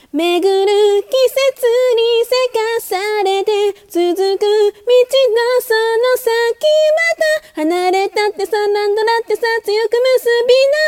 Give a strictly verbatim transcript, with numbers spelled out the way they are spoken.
巡る季節にせかされて続く道のその先また離れたってさ何度だってさ強く結びな